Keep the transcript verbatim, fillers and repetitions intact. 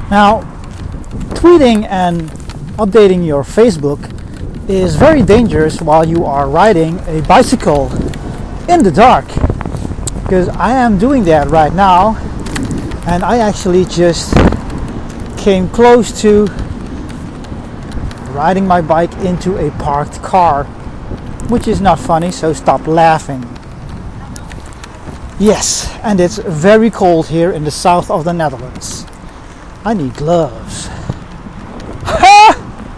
Now, tweeting and updating your Facebook is very dangerous while you are riding a bicycle in the dark, because I am doing that right now, and I actually just came close to riding my bike into a parked car, which is not funny, so stop laughing. Yes, and it's very cold here in the south of the Netherlands. I need gloves.